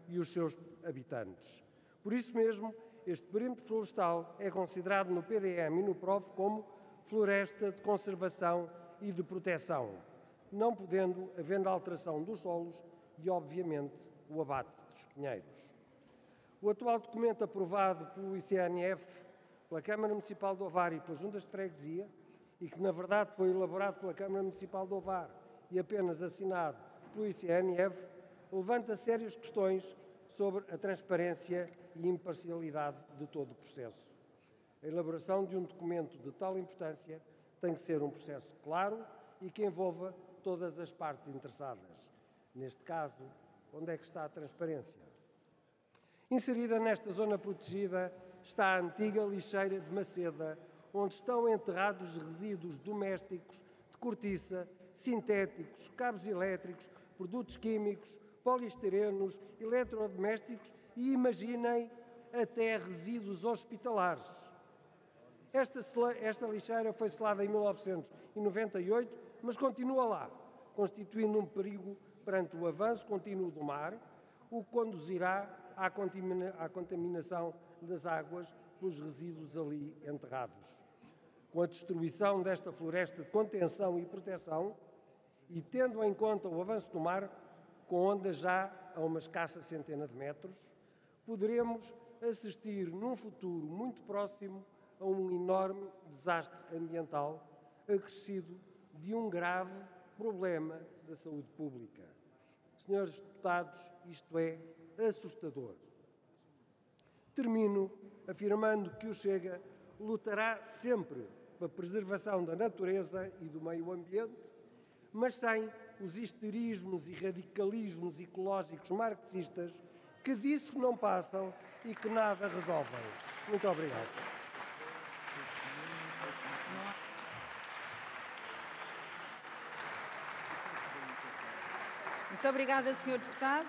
e os seus habitantes. Por isso mesmo, este perímetro florestal é considerado no PDM e no PROF como floresta de conservação e de proteção, não podendo, havendo alteração dos solos e, obviamente, o abate dos pinheiros. O atual documento aprovado pelo ICNF, pela Câmara Municipal de Ovar e pelas Juntas de Freguesia, e que na verdade foi elaborado pela Câmara Municipal de Ovar e apenas assinado pelo ICNF, levanta sérias questões sobre a transparência e imparcialidade de todo o processo. A elaboração de um documento de tal importância tem que ser um processo claro e que envolva todas as partes interessadas. Neste caso, onde é que está a transparência? Inserida nesta zona protegida está a antiga lixeira de Maceda, onde estão enterrados resíduos domésticos de cortiça, sintéticos, cabos elétricos, produtos químicos, poliestirenos, eletrodomésticos e, imaginem, até resíduos hospitalares. Esta lixeira foi selada em 1998, mas continua lá, constituindo um perigo perante o avanço contínuo do mar, o que conduzirá à contaminação das águas pelos resíduos ali enterrados. Com a destruição desta floresta de contenção e proteção, e tendo em conta o avanço do mar, com ondas já a uma escassa centena de metros, poderemos assistir num futuro muito próximo a um enorme desastre ambiental acrescido de um grave problema da saúde pública. Senhores deputados, isto é assustador. Termino afirmando que o Chega lutará sempre pela preservação da natureza e do meio ambiente, mas sem os histerismos e radicalismos ecológicos marxistas que disso não passam e que nada resolvem. Muito obrigado. Muito obrigada, Sr. Deputado.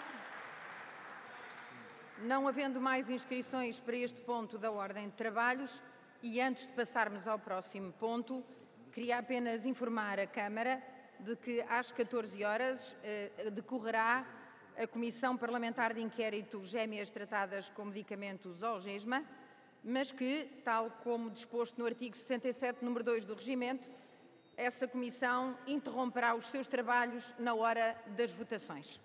Não havendo mais inscrições para este ponto da ordem de trabalhos e antes de passarmos ao próximo ponto, queria apenas informar a Câmara de que às 14 horas decorrerá a Comissão Parlamentar de Inquérito Gêmeas Tratadas com Medicamentos Zolgesma, mas que, tal como disposto no artigo 67, número 2 do Regimento, essa comissão interromperá os seus trabalhos na hora das votações.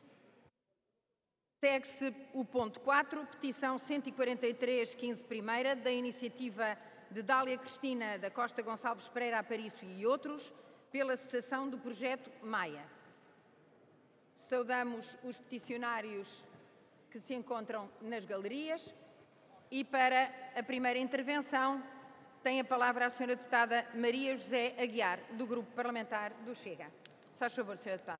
Segue-se o ponto 4, petição 143-15 primeira, da iniciativa de Dália Cristina da Costa Gonçalves Pereira Apariço e outros, pela cessação do projeto Maia. Saudamos os peticionários que se encontram nas galerias e para a primeira intervenção tem a palavra a Sra. Deputada Maria José Aguiar, do Grupo Parlamentar do Chega. Se faz favor, Sra. Deputada.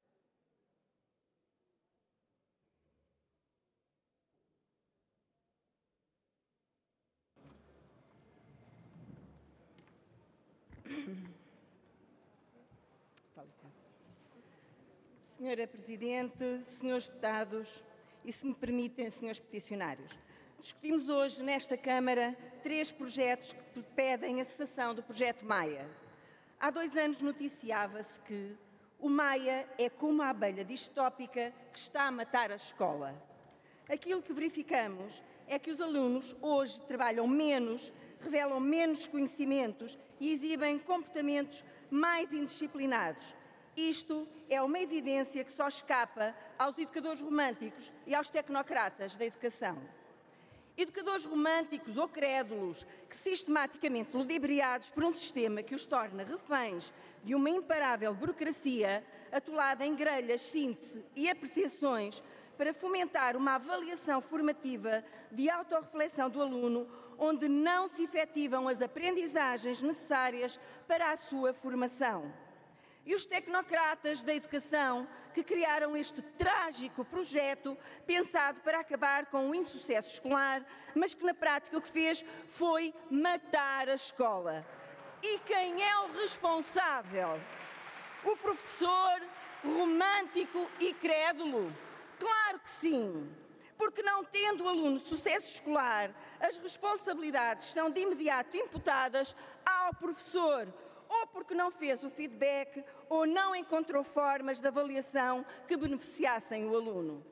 Senhora Presidente, senhores deputados e, se me permitem, senhores peticionários, discutimos hoje nesta Câmara 3 projetos que pedem a cessação do projeto Maia. Há 2 anos noticiava-se que o Maia é como a abelha distópica que está a matar a escola. Aquilo que verificamos é que os alunos hoje trabalham menos, revelam menos conhecimentos e exibem comportamentos mais indisciplinados. Isto é uma evidência que só escapa aos educadores românticos e aos tecnocratas da educação. Educadores românticos ou crédulos que, sistematicamente ludibriados por um sistema que os torna reféns de uma imparável burocracia atolada em grelhas, síntese e apreciações para fomentar uma avaliação formativa de autorreflexão do aluno, onde não se efetivam as aprendizagens necessárias para a sua formação. E os tecnocratas da educação que criaram este trágico projeto pensado para acabar com o insucesso escolar, mas que na prática o que fez foi matar a escola. E quem é o responsável? O professor romântico e crédulo? Claro que sim! Porque não tendo o aluno sucesso escolar, as responsabilidades são de imediato imputadas ao professor, ou porque não fez o feedback ou não encontrou formas de avaliação que beneficiassem o aluno.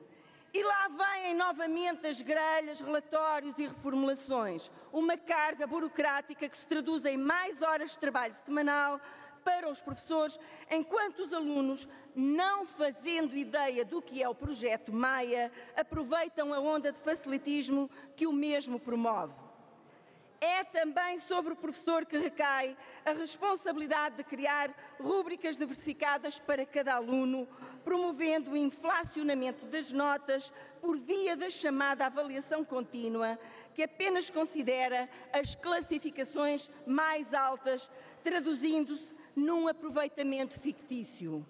E lá vêm novamente as grelhas, relatórios e reformulações. Uma carga burocrática que se traduz em mais horas de trabalho semanal para os professores, enquanto os alunos, não fazendo ideia do que é o projeto Maia, aproveitam a onda de facilitismo que o mesmo promove. É também sobre o professor que recai a responsabilidade de criar rúbricas diversificadas para cada aluno, promovendo o inflacionamento das notas por via da chamada avaliação contínua, que apenas considera as classificações mais altas, traduzindo-se num aproveitamento fictício.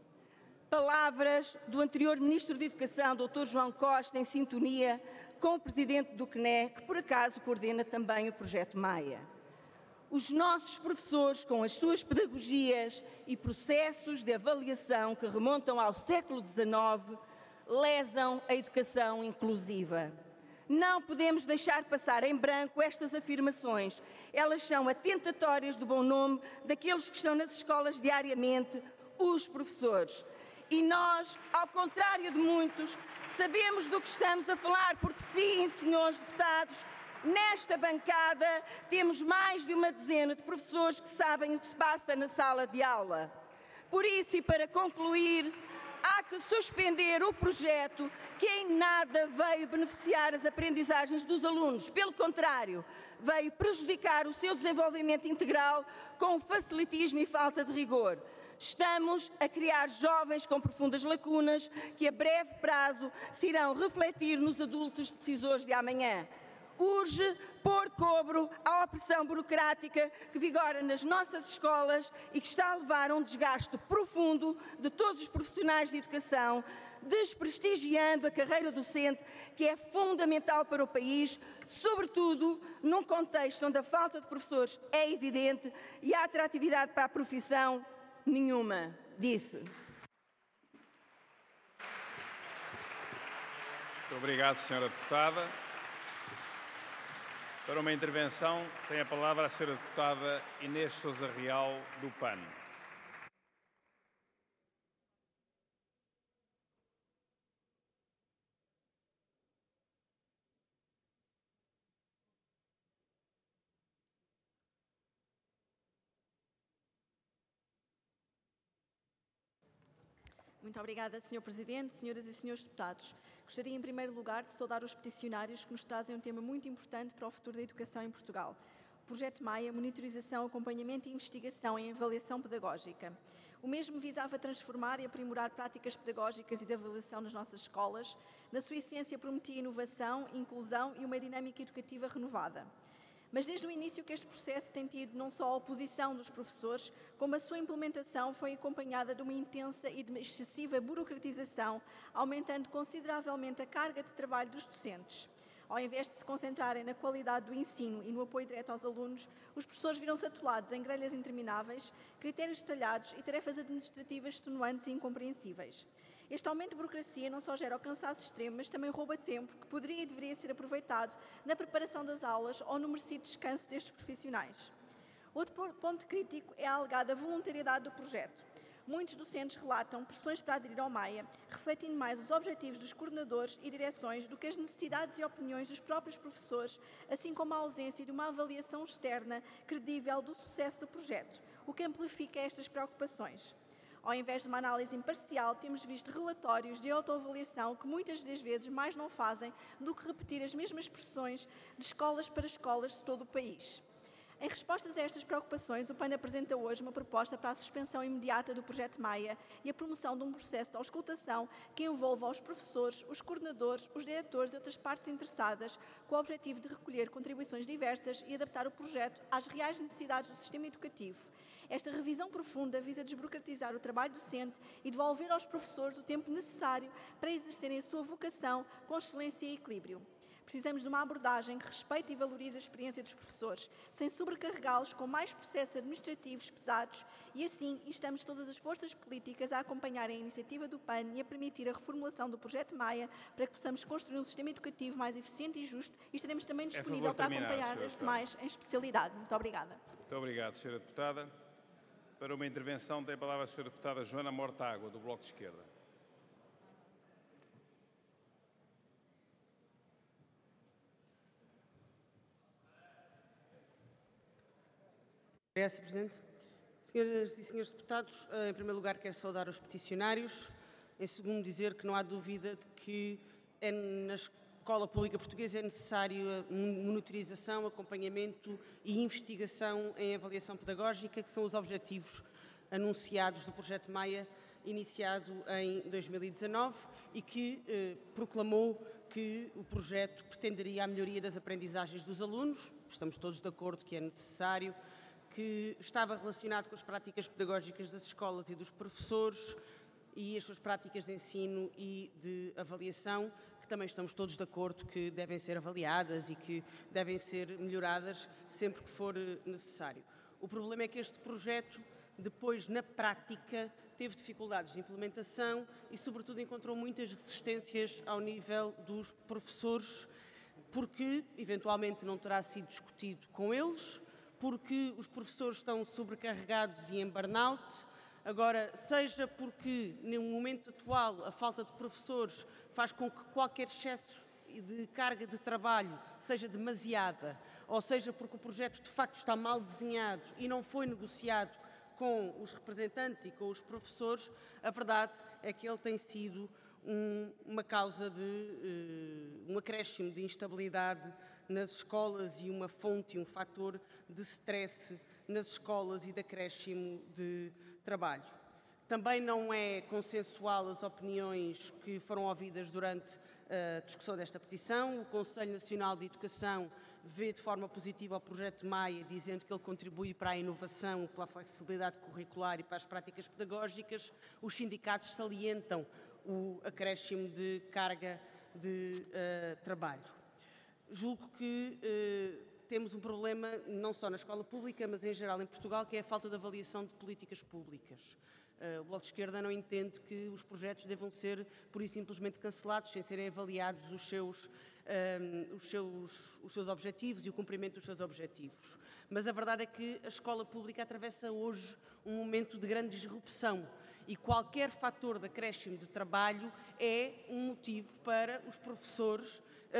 Palavras do anterior Ministro da Educação, Dr. João Costa, em sintonia com o Presidente do CNE, que por acaso coordena também o projeto Maia. Os nossos professores, com as suas pedagogias e processos de avaliação que remontam ao século XIX, lesam a educação inclusiva. Não podemos deixar passar em branco estas afirmações. Elas são atentatórias do bom nome daqueles que estão nas escolas diariamente, os professores. E nós, ao contrário de muitos, sabemos do que estamos a falar, porque sim, senhores deputados, nesta bancada temos mais de uma dezena de professores que sabem o que se passa na sala de aula. Por isso, e para concluir, há que suspender o projeto que em nada veio beneficiar as aprendizagens dos alunos. Pelo contrário, veio prejudicar o seu desenvolvimento integral com facilitismo e falta de rigor. Estamos a criar jovens com profundas lacunas que a breve prazo se irão refletir nos adultos decisores de amanhã. Urge pôr cobro à opressão burocrática que vigora nas nossas escolas e que está a levar a um desgaste profundo de todos os profissionais de educação, desprestigiando a carreira docente, que é fundamental para o país, sobretudo num contexto onde a falta de professores é evidente e a atratividade para a profissão nenhuma, disse. Muito obrigado, Sra. Deputada. Para uma intervenção, tem a palavra a Sra. Deputada Inês Sousa Real, do PAN. Muito obrigada, Sr. Presidente, senhoras e senhores deputados. Gostaria, em primeiro lugar, de saudar os peticionários que nos trazem um tema muito importante para o futuro da educação em Portugal. O Projeto Maia, monitorização, acompanhamento e investigação em avaliação pedagógica. O mesmo visava transformar e aprimorar práticas pedagógicas e de avaliação nas nossas escolas. Na sua essência, prometia inovação, inclusão e uma dinâmica educativa renovada. Mas desde o início que este processo tem tido não só a oposição dos professores, como a sua implementação foi acompanhada de uma intensa e de excessiva burocratização, aumentando consideravelmente a carga de trabalho dos docentes. Ao invés de se concentrarem na qualidade do ensino e no apoio direto aos alunos, os professores viram-se atolados em grelhas intermináveis, critérios detalhados e tarefas administrativas extenuantes e incompreensíveis. Este aumento de burocracia não só gera o cansaço extremo, mas também rouba tempo que poderia e deveria ser aproveitado na preparação das aulas ou no merecido descanso destes profissionais. Outro ponto crítico é a alegada voluntariedade do projeto. Muitos docentes relatam pressões para aderir ao Maia, refletindo mais os objetivos dos coordenadores e direções do que as necessidades e opiniões dos próprios professores, assim como a ausência de uma avaliação externa credível do sucesso do projeto, o que amplifica estas preocupações. Ao invés de uma análise imparcial, temos visto relatórios de autoavaliação que muitas das vezes mais não fazem do que repetir as mesmas expressões de escolas para escolas de todo o país. Em respostas a estas preocupações, o PAN apresenta hoje uma proposta para a suspensão imediata do projeto Maia e a promoção de um processo de auscultação que envolva os professores, os coordenadores, os diretores e outras partes interessadas, com o objetivo de recolher contribuições diversas e adaptar o projeto às reais necessidades do sistema educativo. Esta revisão profunda visa desburocratizar o trabalho docente e devolver aos professores o tempo necessário para exercerem a sua vocação com excelência e equilíbrio. Precisamos de uma abordagem que respeite e valorize a experiência dos professores, sem sobrecarregá-los com mais processos administrativos pesados, e assim instamos todas as forças políticas a acompanharem a iniciativa do PAN e a permitir a reformulação do projeto Maia para que possamos construir um sistema educativo mais eficiente e justo, e estaremos também disponível para acompanhar as demais em especialidade. Muito obrigada. Muito obrigado, Sra. Deputada. Para uma intervenção tem a palavra a Sra. Deputada Joana Mortágua, do Bloco de Esquerda. Obrigada, Sr. Presidente. Senhoras e senhores deputados, em primeiro lugar quero saudar os peticionários. Em segundo, dizer que não há dúvida de que na escola pública portuguesa é necessário a monitorização, acompanhamento e investigação em avaliação pedagógica, que são os objetivos anunciados do projeto Maia, iniciado em 2019 e que proclamou que o projeto pretenderia a melhoria das aprendizagens dos alunos. Estamos todos de acordo que é necessário, que estava relacionado com as práticas pedagógicas das escolas e dos professores e as suas práticas de ensino e de avaliação, que também estamos todos de acordo que devem ser avaliadas e que devem ser melhoradas sempre que for necessário. O problema é que este projeto, depois, na prática, teve dificuldades de implementação e, sobretudo, encontrou muitas resistências ao nível dos professores, porque, eventualmente, não terá sido discutido com eles, porque os professores estão sobrecarregados e em burnout. Agora, seja porque, no momento atual, a falta de professores faz com que qualquer excesso de carga de trabalho seja demasiada, ou seja porque o projeto, de facto, está mal desenhado e não foi negociado com os representantes e com os professores, a verdade é que ele tem sido uma causa de um acréscimo de instabilidade nas escolas e uma fonte, um fator de stress nas escolas e de acréscimo de trabalho. Também não é consensual as opiniões que foram ouvidas durante a discussão desta petição. O Conselho Nacional de Educação vê de forma positiva o projeto Maia, dizendo que ele contribui para a inovação, pela flexibilidade curricular e para as práticas pedagógicas. Os sindicatos salientam o acréscimo de carga de trabalho. Julgo que temos um problema não só na escola pública, mas em geral em Portugal, que é a falta de avaliação de políticas públicas. O Bloco de Esquerda não entende que os projetos devam ser, pura e simplesmente, cancelados, sem serem avaliados os seus objetivos e o cumprimento dos seus objetivos. Mas a verdade é que a escola pública atravessa hoje um momento de grande disrupção e qualquer fator de acréscimo de trabalho é um motivo para os professores,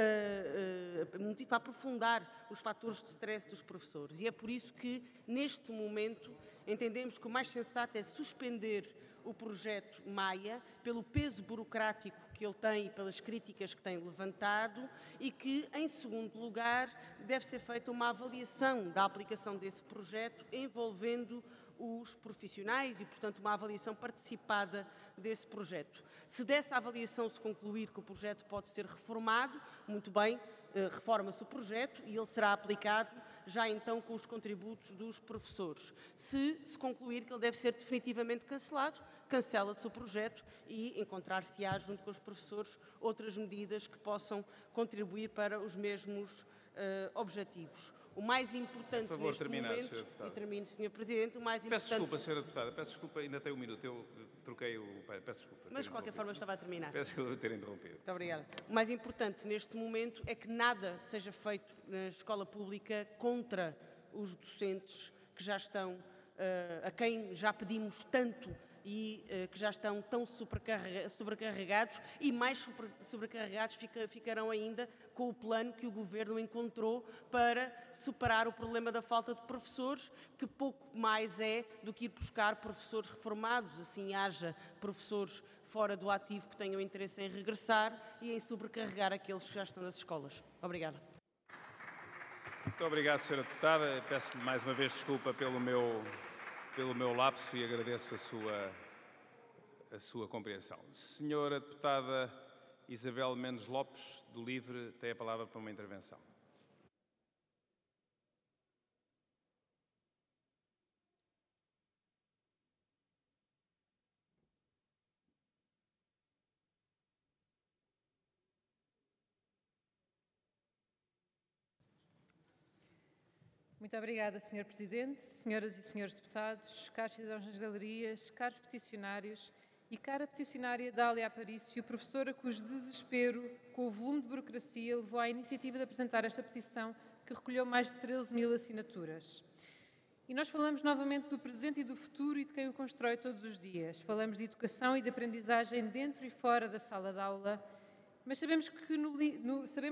motivo para aprofundar os fatores de stress dos professores. E é por isso que, neste momento, entendemos que o mais sensato é suspender o projeto Maia pelo peso burocrático que ele tem e pelas críticas que tem levantado e que, em segundo lugar, deve ser feita uma avaliação da aplicação desse projeto envolvendo os profissionais e, portanto, uma avaliação participada desse projeto. Se dessa avaliação se concluir que o projeto pode ser reformado, muito bem, reforma-se o projeto e ele será aplicado já então com os contributos dos professores. Se concluir que ele deve ser definitivamente cancelado, cancela-se o projeto e encontrar-se-á, junto com os professores, outras medidas que possam contribuir para os mesmos objetivos. O mais importante neste momento... E termino, Sr. Presidente. O mais importante... Peço desculpa, Sra. Deputada. Peço desculpa, ainda tem um minuto. Eu troquei o... Peço desculpa. Mas, de qualquer forma, estava a terminar. Peço desculpa por ter interrompido. Muito obrigada. O mais importante neste momento é que nada seja feito na escola pública contra os docentes que já estão, a quem já pedimos tanto e que já estão tão sobrecarregados e mais sobrecarregados ficarão ainda com o plano que o Governo encontrou para superar o problema da falta de professores, que pouco mais é do que ir buscar professores reformados, assim haja professores fora do ativo que tenham interesse em regressar e em sobrecarregar aqueles que já estão nas escolas. Obrigada. Muito obrigado, Sra. Deputada. Peço-lhe mais uma vez desculpa pelo meu lapso e agradeço a sua compreensão. Senhora Deputada Isabel Mendes Lopes, do LIVRE, tem a palavra para uma intervenção. Muito obrigada, Sr. Presidente, senhoras e senhores deputados, caros cidadãos nas galerias, caros peticionários e cara peticionária Dália Aparício, professora cujo desespero com o volume de burocracia levou à iniciativa de apresentar esta petição que recolheu mais de 13.000 assinaturas. E nós falamos novamente do presente e do futuro e de quem o constrói todos os dias. Falamos de educação e de aprendizagem dentro e fora da sala de aula, mas sabemos